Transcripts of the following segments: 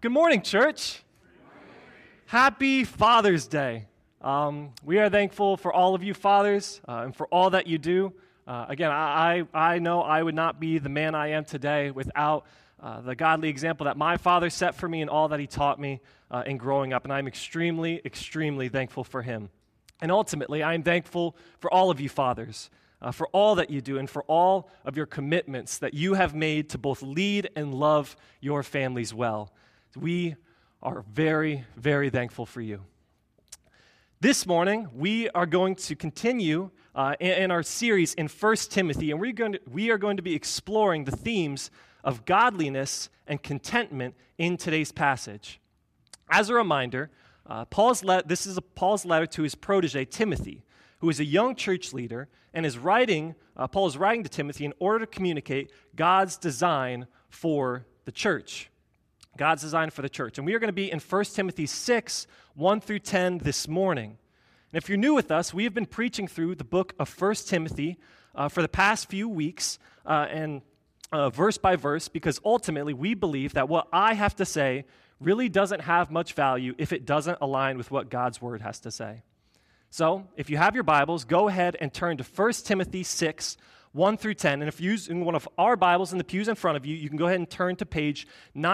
Good morning, church. Happy Father's Day. We are thankful for all of you fathers and for all that you do. Again, I know I would not be the man I am today without the godly example that my father set for me and all that he taught me in growing up, and I'm extremely, extremely thankful for him. And ultimately, I'm thankful for all of you fathers, for all that you do, and for all of your commitments that you have made to both lead and love your families well. We are very, very thankful for you. This morning, we are going to continue in our series in 1 Timothy, and we are going to be exploring the themes of godliness and contentment in today's passage. As a reminder, this is Paul's letter to his protege, Timothy, who is a young church leader, and Paul is writing to Timothy in order to communicate God's design for the church. God's design for the church. And we are going to be in 1 Timothy 6, 1 through 10 this morning. And if you're new with us, we have been preaching through the book of 1 Timothy for the past few weeks, and verse by verse, because ultimately we believe that what I have to say really doesn't have much value if it doesn't align with what God's word has to say. So, if you have your Bibles, go ahead and turn to 1 Timothy 6, 1 through 10. And if you're using one of our Bibles in the pews in front of you, you can go ahead and turn to page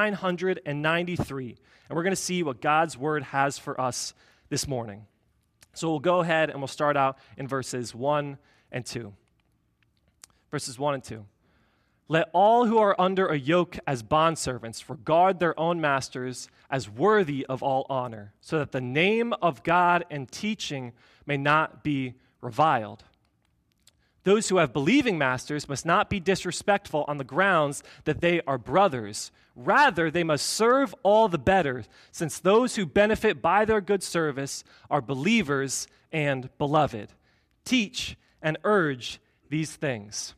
993. And we're going to see what God's word has for us this morning. So we'll go ahead and we'll start out in verses 1 and 2. Verses 1 and 2. Let all who are under a yoke as bondservants regard their own masters as worthy of all honor, so that the name of God and teaching may not be reviled. Those who have believing masters must not be disrespectful on the grounds that they are brothers. Rather, they must serve all the better, since those who benefit by their good service are believers and beloved. Teach and urge these things.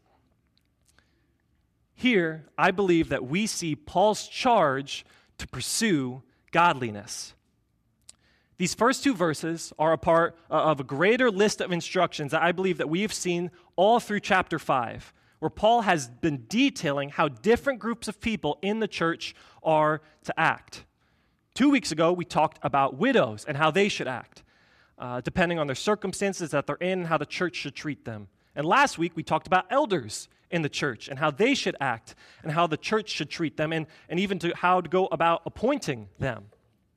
Here, I believe that we see Paul's charge to pursue godliness. These first two verses are a part of a greater list of instructions that I believe that we have seen all through chapter 5, where Paul has been detailing how different groups of people in the church are to act. 2 weeks ago, we talked about widows and how they should act, depending on their circumstances that they're in and how the church should treat them. And last week, we talked about elders in the church and how they should act and how the church should treat them and even how to go about appointing them.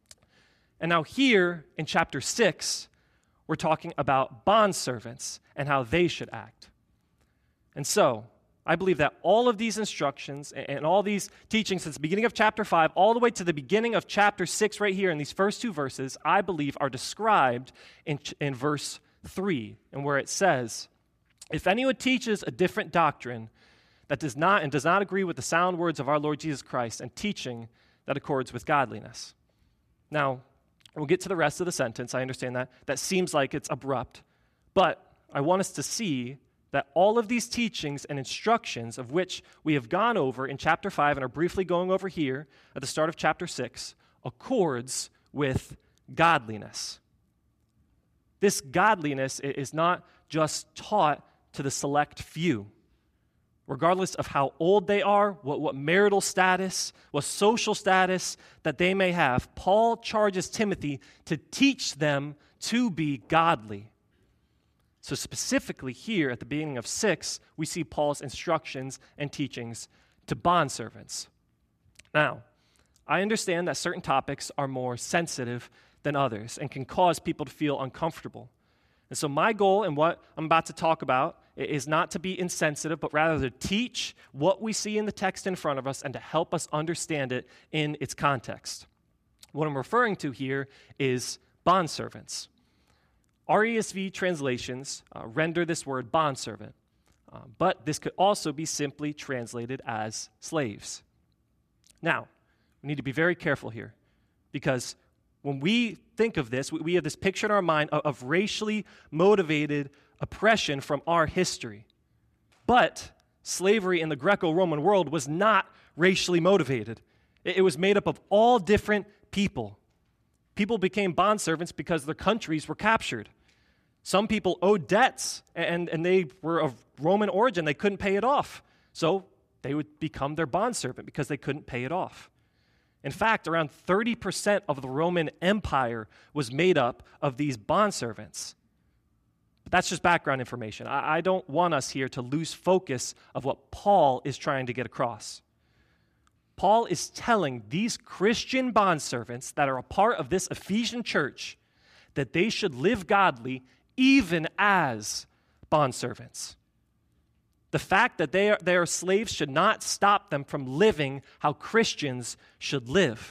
And now here in chapter 6, we're talking about bondservants and how they should act. And so, I believe that all of these instructions and all these teachings since the beginning of chapter 5 all the way to the beginning of chapter 6 right here in these first two verses, I believe are described in verse 3, and where it says, if anyone teaches a different doctrine that does not agree with the sound words of our Lord Jesus Christ and teaching that accords with godliness. Now, we'll get to the rest of the sentence. I understand that. That seems like it's abrupt. But I want us to see that all of these teachings and instructions of which we have gone over in chapter 5 and are briefly going over here at the start of chapter 6 accords with godliness. This godliness is not just taught to the select few. Regardless of how old they are, what marital status, what social status that they may have, Paul charges Timothy to teach them to be godly. So specifically here at the beginning of 6, we see Paul's instructions and teachings to bondservants. Now, I understand that certain topics are more sensitive than others and can cause people to feel uncomfortable. And so my goal and what I'm about to talk about is not to be insensitive, but rather to teach what we see in the text in front of us and to help us understand it in its context. What I'm referring to here is bondservants. RESV translations render this word bondservant, but this could also be simply translated as slaves. Now, we need to be very careful here, because when we think of this, we have this picture in our mind of racially motivated oppression from our history. But slavery in the Greco-Roman world was not racially motivated. It was made up of all different people. People became bondservants because their countries were captured. Some people owed debts, and they were of Roman origin. They couldn't pay it off. So they would become their bondservant because they couldn't pay it off. In fact, around 30% of the Roman Empire was made up of these bondservants. But that's just background information. I don't want us here to lose focus of what Paul is trying to get across. Paul is telling these Christian bondservants that are a part of this Ephesian church that they should live godly even as bondservants. The fact that they are slaves should not stop them from living how Christians should live.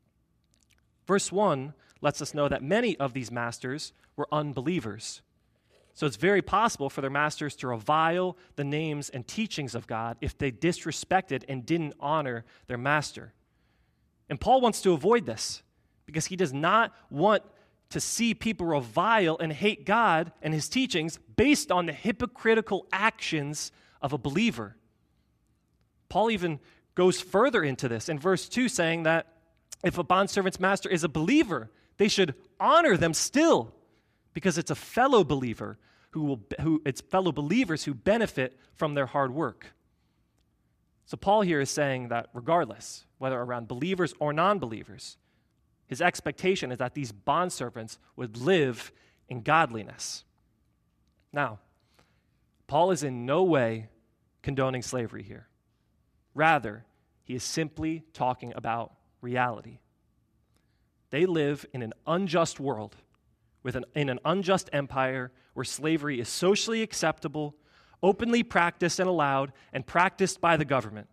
Verse 1 lets us know that many of these masters were unbelievers. So it's very possible for their masters to revile the names and teachings of God if they disrespected and didn't honor their master. And Paul wants to avoid this because he does not want to see people revile and hate God and his teachings based on the hypocritical actions of a believer. Paul even goes further into this in verse 2, saying that if a bondservant's master is a believer, they should honor them still, because it's a fellow believer it's fellow believers who benefit from their hard work. So Paul here is saying that regardless, whether around believers or non-believers, his expectation is that these bondservants would live in godliness. Now, Paul is in no way condoning slavery here. Rather, he is simply talking about reality. They live in an unjust world, in an unjust empire where slavery is socially acceptable, openly practiced and allowed, and practiced by the government.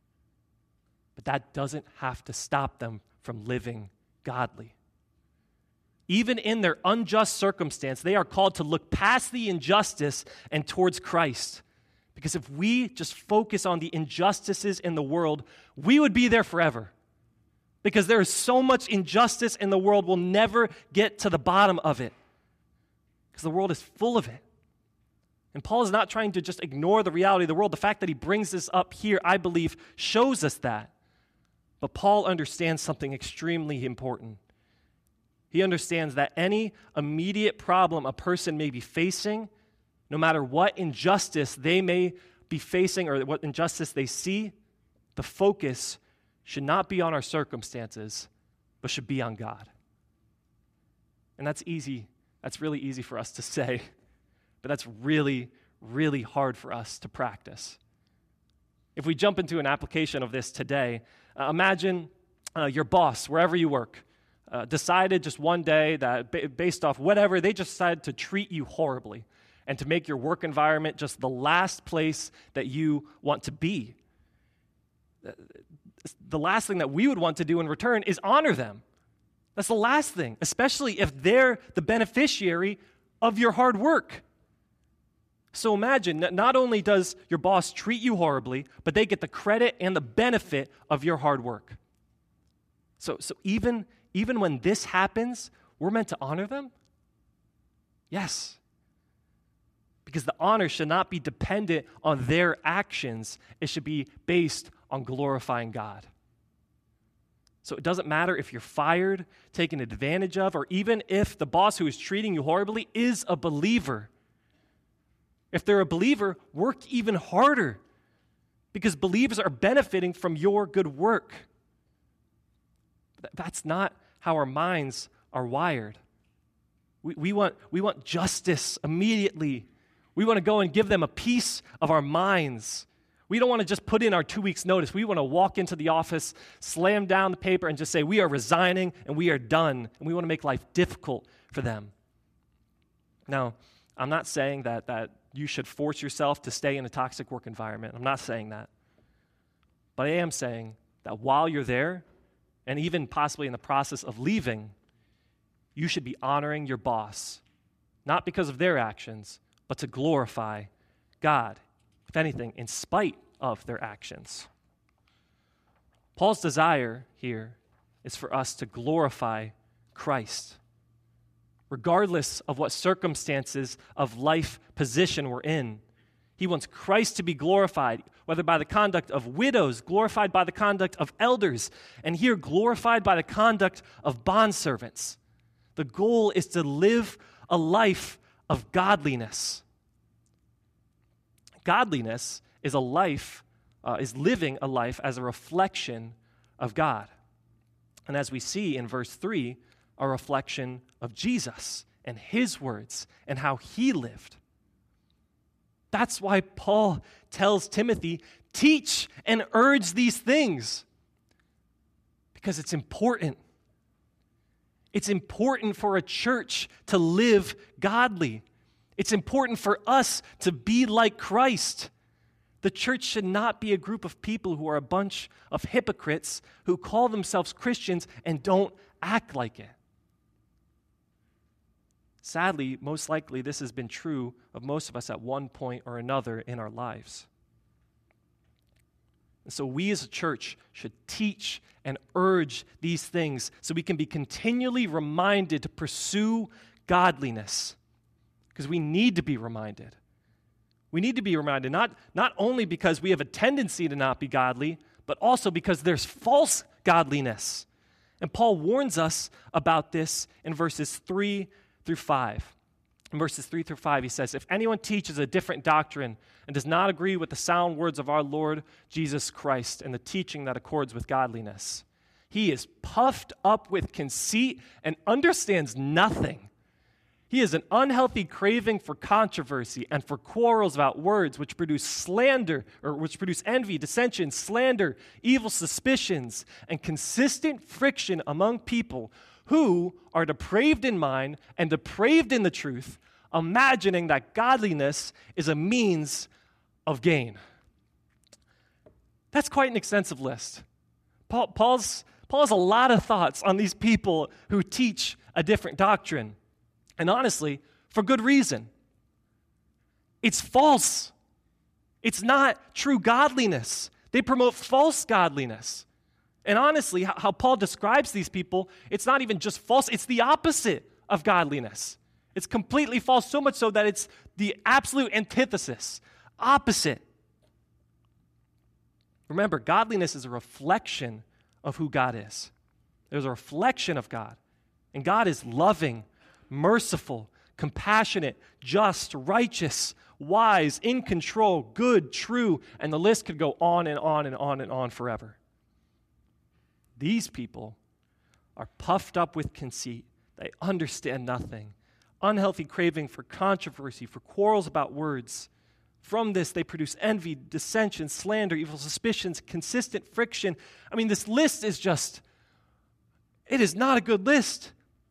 But that doesn't have to stop them from living godly. Even in their unjust circumstance, they are called to look past the injustice and towards Christ. Because if we just focus on the injustices in the world, we would be there forever. Because there is so much injustice in the world, we'll never get to the bottom of it. Because the world is full of it. And Paul is not trying to just ignore the reality of the world. The fact that he brings this up here, I believe, shows us that. But Paul understands something extremely important. He understands that any immediate problem a person may be facing, no matter what injustice they may be facing or what injustice they see, the focus should not be on our circumstances, but should be on God. And that's easy. That's really easy for us to say, but that's really, really hard for us to practice. If we jump into an application of this today, imagine your boss, wherever you work, decided just one day that based off whatever, they just decided to treat you horribly and to make your work environment just the last place that you want to be. The last thing that we would want to do in return is honor them. That's the last thing, especially if they're the beneficiary of your hard work. So imagine that not only does your boss treat you horribly, but they get the credit and the benefit of your hard work. So even when this happens, we're meant to honor them? Yes. Because the honor should not be dependent on their actions. It should be based on glorifying God. So it doesn't matter if you're fired, taken advantage of, or even if the boss who is treating you horribly is a believer. If they're a believer, work even harder because believers are benefiting from your good work. That's not how our minds are wired. We want justice immediately. We want to go and give them a piece of our minds. We don't want to just put in our 2 weeks' notice. We want to walk into the office, slam down the paper, and just say, we are resigning and we are done. And we want to make life difficult for them. Now, I'm not saying that you should force yourself to stay in a toxic work environment. I'm not saying that. But I am saying that while you're there, and even possibly in the process of leaving, you should be honoring your boss, not because of their actions, but to glorify God. If anything, in spite of their actions. Paul's desire here is for us to glorify Christ. Regardless of what circumstances of life position we're in, he wants Christ to be glorified, whether by the conduct of widows, glorified by the conduct of elders, and here glorified by the conduct of bondservants. The goal is to live a life of godliness. Godliness is living a life as a reflection of God. And as we see in verse 3, a reflection of Jesus and his words and how he lived. That's why Paul tells Timothy, teach and urge these things. Because it's important. It's important for a church to live godly. It's important for us to be like Christ. The church should not be a group of people who are a bunch of hypocrites who call themselves Christians and don't act like it. Sadly, most likely this has been true of most of us at one point or another in our lives. And so we as a church should teach and urge these things so we can be continually reminded to pursue godliness. Because we need to be reminded. We need to be reminded not only because we have a tendency to not be godly, but also because there's false godliness. And Paul warns us about this in verses 3 through 5. In verses 3 through 5, he says, if anyone teaches a different doctrine and does not agree with the sound words of our Lord Jesus Christ and the teaching that accords with godliness, he is puffed up with conceit and understands nothing. He has an unhealthy craving for controversy and for quarrels about words which produce slander, or which produce envy, dissension, slander, evil suspicions, and consistent friction among people who are depraved in mind and depraved in the truth, imagining that godliness is a means of gain. That's quite an extensive list. Paul has a lot of thoughts on these people who teach a different doctrine. And honestly, for good reason. It's false. It's not true godliness. They promote false godliness. And honestly, how Paul describes these people, it's not even just false, it's the opposite of godliness. It's completely false, so much so that it's the absolute antithesis, opposite. Remember, godliness is a reflection of who God is. There's a reflection of God. And God is loving, merciful, compassionate, just, righteous, wise, in control, good, true, and the list could go on and on and on and on forever. These people are puffed up with conceit. They understand nothing. Unhealthy craving for controversy, for quarrels about words. From this, they produce envy, dissension, slander, evil suspicions, consistent friction. I mean, this list is just, it is not a good list.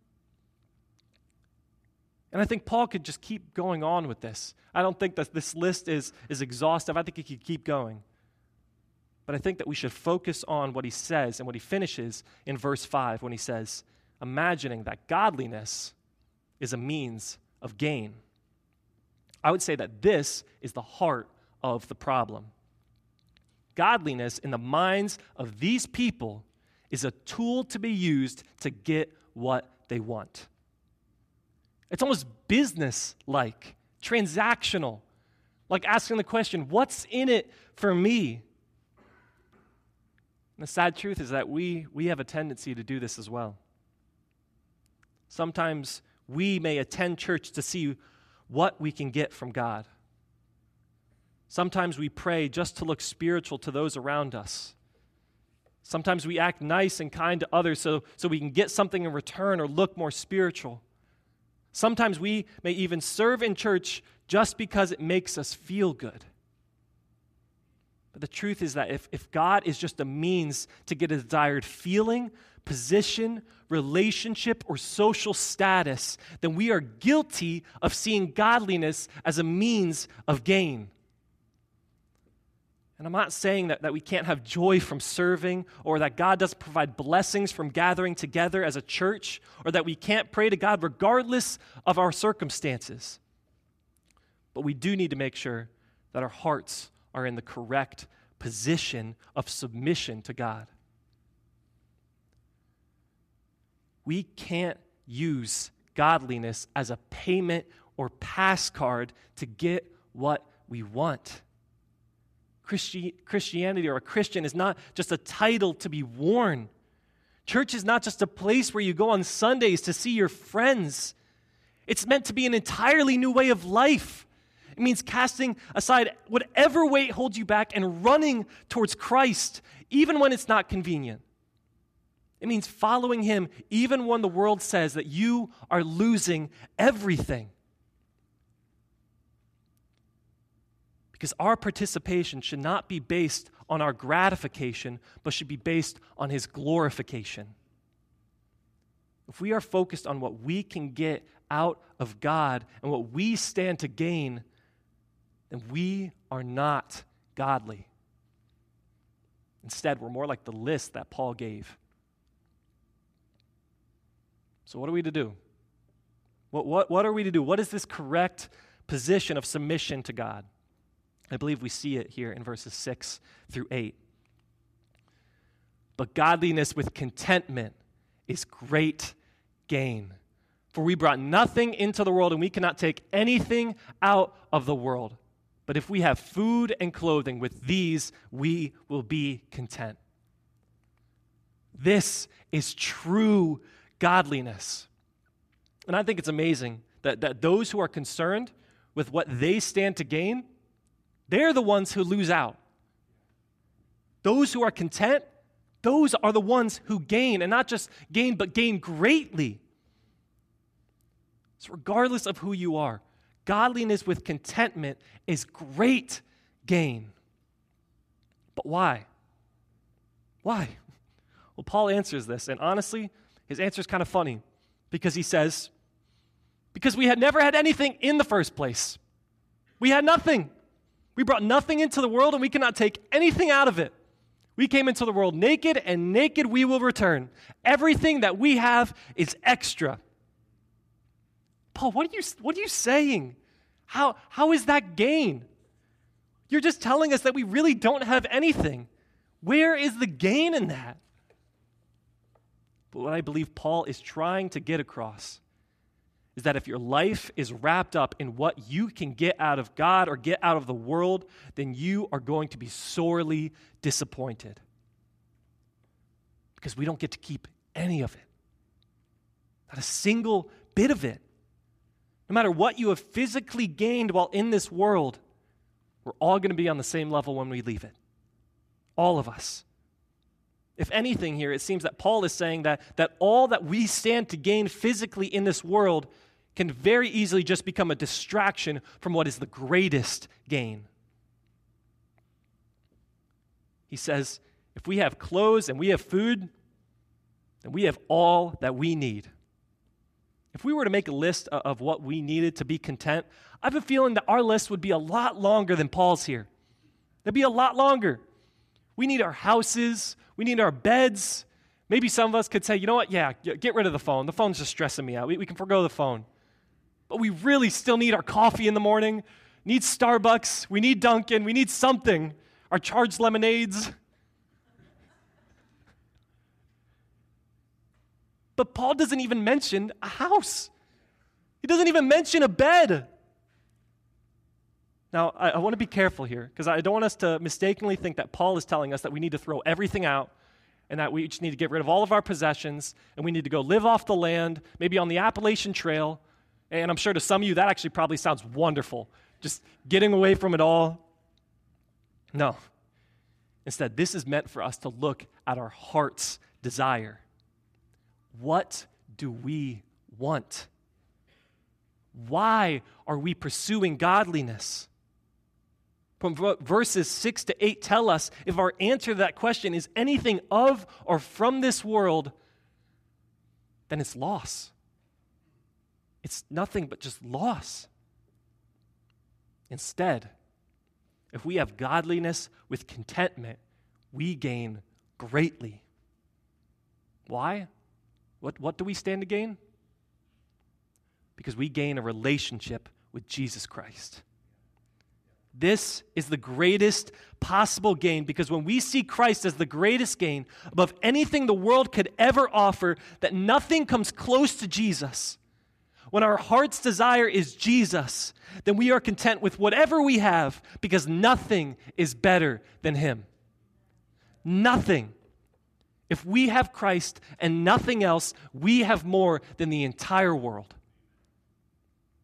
And I think Paul could just keep going on with this. I don't think that this list is exhaustive. I think he could keep going. But I think that we should focus on what he says and what he finishes in verse 5 when he says, imagining that godliness is a means of gain. I would say that this is the heart of the problem. Godliness in the minds of these people is a tool to be used to get what they want. It's almost business-like, transactional, like asking the question, what's in it for me? And the sad truth is that we have a tendency to do this as well. Sometimes we may attend church to see what we can get from God. Sometimes we pray just to look spiritual to those around us. Sometimes we act nice and kind to others so we can get something in return or look more spiritual. Sometimes we may even serve in church just because it makes us feel good. But the truth is that if God is just a means to get a desired feeling, position, relationship, or social status, then we are guilty of seeing godliness as a means of gain. And I'm not saying that we can't have joy from serving, or that God doesn't provide blessings from gathering together as a church, or that we can't pray to God regardless of our circumstances. But we do need to make sure that our hearts are in the correct position of submission to God. We can't use godliness as a payment or pass card to get what we want. Christianity or a Christian is not just a title to be worn. Church is not just a place where you go on Sundays to see your friends. It's meant to be an entirely new way of life. It means casting aside whatever weight holds you back and running towards Christ, even when it's not convenient. It means following him even when the world says that you are losing everything. Because our participation should not be based on our gratification, but should be based on his glorification. If we are focused on what we can get out of God and what we stand to gain, then we are not godly. Instead, we're more like the list that Paul gave. So what are we to do? What are we to do? What is this correct position of submission to God? I believe we see it here in verses 6 through 8. But godliness with contentment is great gain. For we brought nothing into the world, and we cannot take anything out of the world. But if we have food and clothing, with these we will be content. This is true godliness. And I think it's amazing that those who are concerned with what they stand to gain, they're the ones who lose out. Those who are content, those are the ones who gain, and not just gain, but gain greatly. So regardless of who you are, godliness with contentment is great gain. But why? Why? Well, Paul answers this, and honestly, his answer is kind of funny, because he says, because we had never had anything in the first place. We had nothing. We brought nothing into the world, and we cannot take anything out of it. We came into the world naked, and naked we will return. Everything that we have is extra. Paul, what are you saying? How is that gain? You're just telling us that we really don't have anything. Where is the gain in that? But what I believe Paul is trying to get across is that if your life is wrapped up in what you can get out of God or get out of the world, then you are going to be sorely disappointed. Because we don't get to keep any of it. Not a single bit of it. No matter what you have physically gained while in this world, we're all going to be on the same level when we leave it. All of us. If anything here, it seems that Paul is saying that all that we stand to gain physically in this world can very easily just become a distraction from what is the greatest gain. He says, if we have clothes and we have food, then we have all that we need. If we were to make a list of what we needed to be content, I have a feeling that our list would be a lot longer than Paul's here. It'd be a lot longer. We need our houses. We need our beds. Maybe some of us could say, you know what? Yeah, get rid of the phone. The phone's just stressing me out. We can forgo the phone. But we really still need our coffee in the morning, need Starbucks, we need Dunkin', we need something, our charged lemonades. But Paul doesn't even mention a house. He doesn't even mention a bed. Now, I want to be careful here, because I don't want us to mistakenly think that Paul is telling us that we need to throw everything out and that we just need to get rid of all of our possessions and we need to go live off the land, maybe on the Appalachian Trail. And I'm sure to some of you that actually probably sounds wonderful, just getting away from it all. No. Instead, this is meant for us to look at our heart's desire. What do we want? Why are we pursuing godliness? From verses 6 to 8 tell us if our answer to that question is anything of or from this world, then it's loss. It's nothing but just loss. Instead, if we have godliness with contentment, we gain greatly. Why? What do we stand to gain? Because we gain a relationship with Jesus Christ. This is the greatest possible gain, because when we see Christ as the greatest gain above anything the world could ever offer, that nothing comes close to Jesus. When our heart's desire is Jesus, then we are content with whatever we have, because nothing is better than Him. Nothing. If we have Christ and nothing else, we have more than the entire world.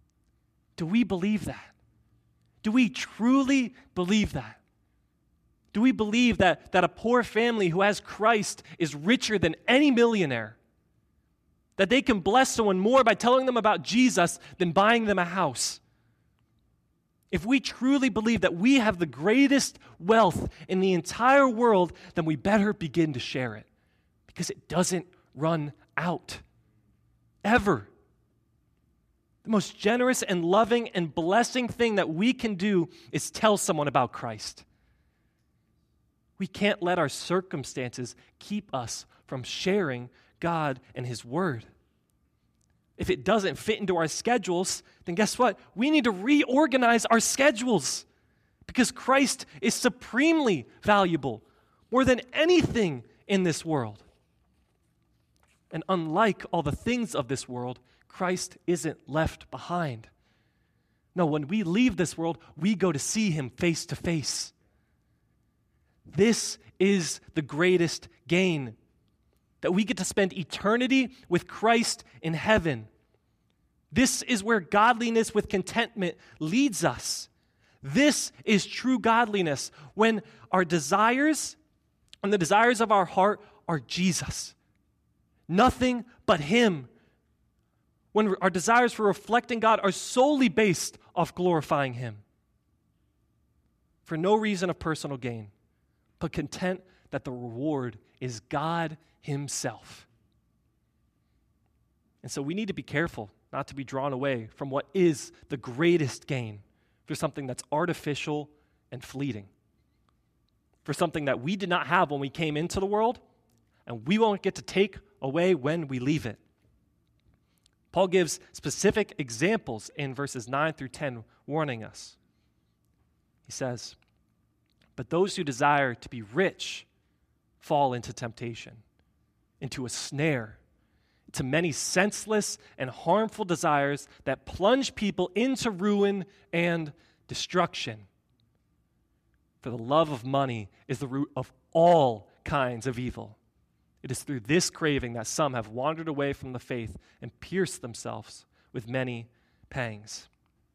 Do we believe that? Do we truly believe that? Do we believe that a poor family who has Christ is richer than any millionaire? That they can bless someone more by telling them about Jesus than buying them a house? If we truly believe that we have the greatest wealth in the entire world, then we better begin to share it, because it doesn't run out. Ever. The most generous and loving and blessing thing that we can do is tell someone about Christ. We can't let our circumstances keep us from sharing God and His Word. If it doesn't fit into our schedules, then guess what? We need to reorganize our schedules, because Christ is supremely valuable, more than anything in this world. And unlike all the things of this world, Christ isn't left behind. No, when we leave this world, we go to see Him face to face. This is the greatest gain, that we get to spend eternity with Christ in heaven. This is where godliness with contentment leads us. This is true godliness, when our desires and the desires of our heart are Jesus. Nothing but Him. When our desires for reflecting God are solely based off glorifying Him. For no reason of personal gain, but content that the reward is God Himself. And so we need to be careful not to be drawn away from what is the greatest gain for something that's artificial and fleeting. For something that we did not have when we came into the world, and we won't get to take away when we leave it. Paul gives specific examples in verses 9 through 10, warning us. He says, "But those who desire to be rich fall into temptation, into a snare, to many senseless and harmful desires that plunge people into ruin and destruction. For the love of money is the root of all kinds of evil. It is through this craving that some have wandered away from the faith and pierced themselves with many pangs."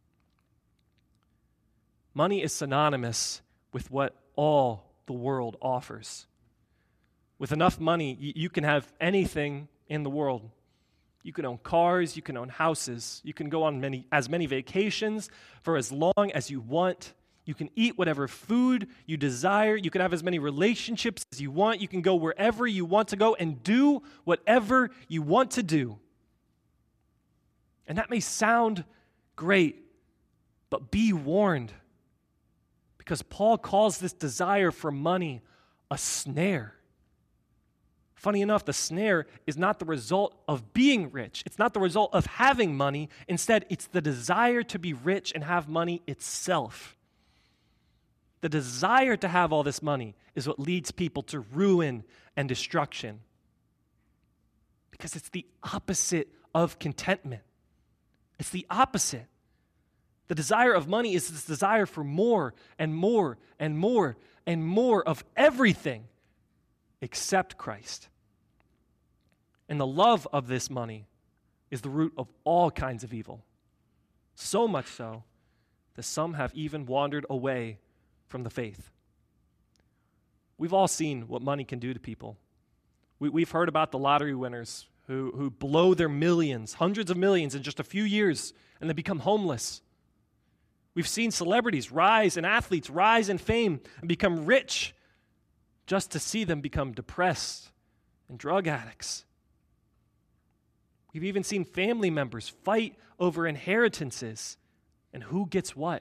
Money is synonymous with what all the world offers. With enough money, you can have anything in the world. You can own cars, you can own houses, you can go on as many vacations for as long as you want. You can eat whatever food you desire. You can have as many relationships as you want. You can go wherever you want to go and do whatever you want to do. And that may sound great, but be warned, because Paul calls this desire for money a snare. Funny enough, the snare is not the result of being rich. It's not the result of having money. Instead, it's the desire to be rich and have money itself. The desire to have all this money is what leads people to ruin and destruction. Because it's the opposite of contentment. It's the opposite. The desire of money is this desire for more and more and more and more of everything except Christ. And the love of this money is the root of all kinds of evil. So much so that some have even wandered away from the faith. We've all seen what money can do to people. We've heard about the lottery winners who blow their millions, hundreds of millions in just a few years, and they become homeless. We've seen celebrities rise and athletes rise in fame and become rich just to see them become depressed and drug addicts. We've even seen family members fight over inheritances and who gets what.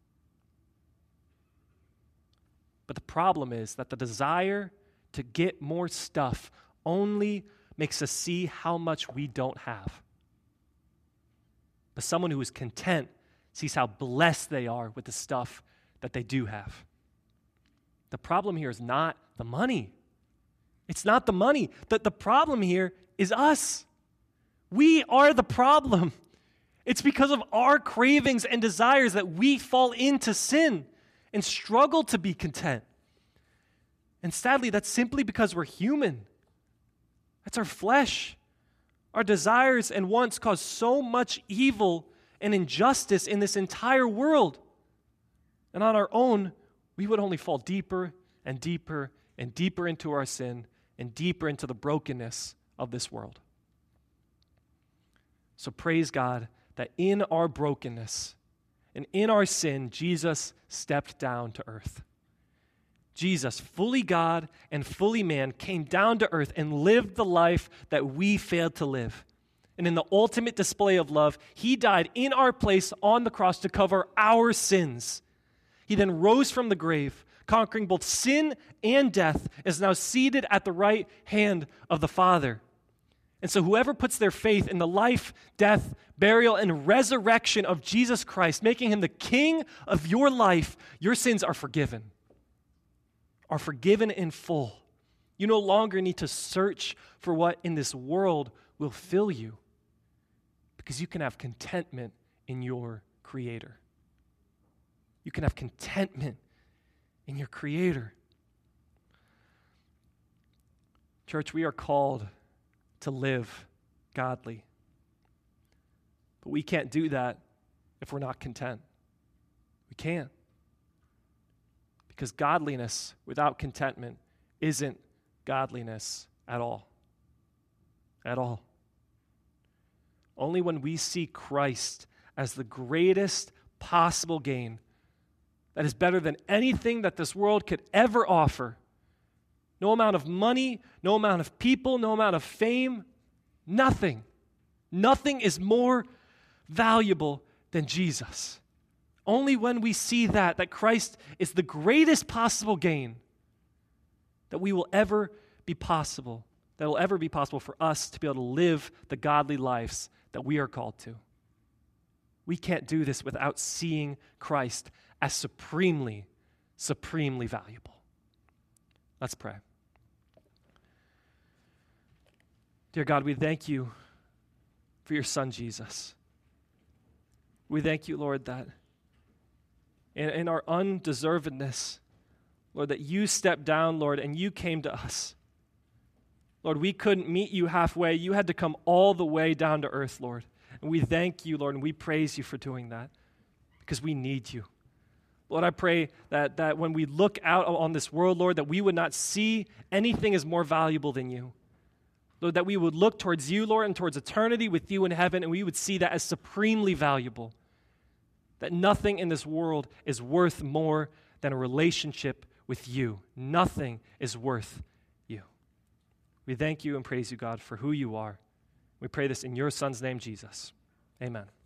But the problem is that the desire to get more stuff only makes us see how much we don't have. But someone who is content sees how blessed they are with the stuff that they do have. The problem here is not the money. It's not the money. The problem here is us. We are the problem. It's because of our cravings and desires that we fall into sin and struggle to be content. And sadly, that's simply because we're human. That's our flesh. Our desires and wants cause so much evil and injustice in this entire world. And on our own, we would only fall deeper and deeper and deeper into our sin and deeper into the brokenness of this world. So praise God that in our brokenness and in our sin, Jesus stepped down to earth. Jesus, fully God and fully man, came down to earth and lived the life that we failed to live. And in the ultimate display of love, he died in our place on the cross to cover our sins. He then rose from the grave, conquering both sin and death, is now seated at the right hand of the Father. And so whoever puts their faith in the life, death, burial, and resurrection of Jesus Christ, making him the king of your life, your sins are forgiven in full. You no longer need to search for what in this world will fill you, because you can have contentment in your Creator. You can have contentment in your Creator. Church, we are called to live godly. But we can't do that if we're not content. We can't. Because godliness without contentment isn't godliness at all. At all. Only when we see Christ as the greatest possible gain, that is better than anything that this world could ever offer. No amount of money, no amount of people, no amount of fame, nothing. Nothing is more valuable than Jesus. Only when we see that Christ is the greatest possible gain, that will ever be possible for us to be able to live the godly lives that we are called to. We can't do this without seeing Christ as supremely, supremely valuable. Let's pray. Dear God, we thank you for your Son, Jesus. We thank you, Lord, that in our undeservedness, Lord, that you stepped down, Lord, and you came to us. Lord, we couldn't meet you halfway. You had to come all the way down to earth, Lord. And we thank you, Lord, and we praise you for doing that because we need you. Lord, I pray that when we look out on this world, Lord, that we would not see anything as more valuable than you. Lord, that we would look towards you, Lord, and towards eternity with you in heaven, and we would see that as supremely valuable. That nothing in this world is worth more than a relationship with you. Nothing is worth you. We thank you and praise you, God, for who you are. We pray this in your Son's name, Jesus. Amen.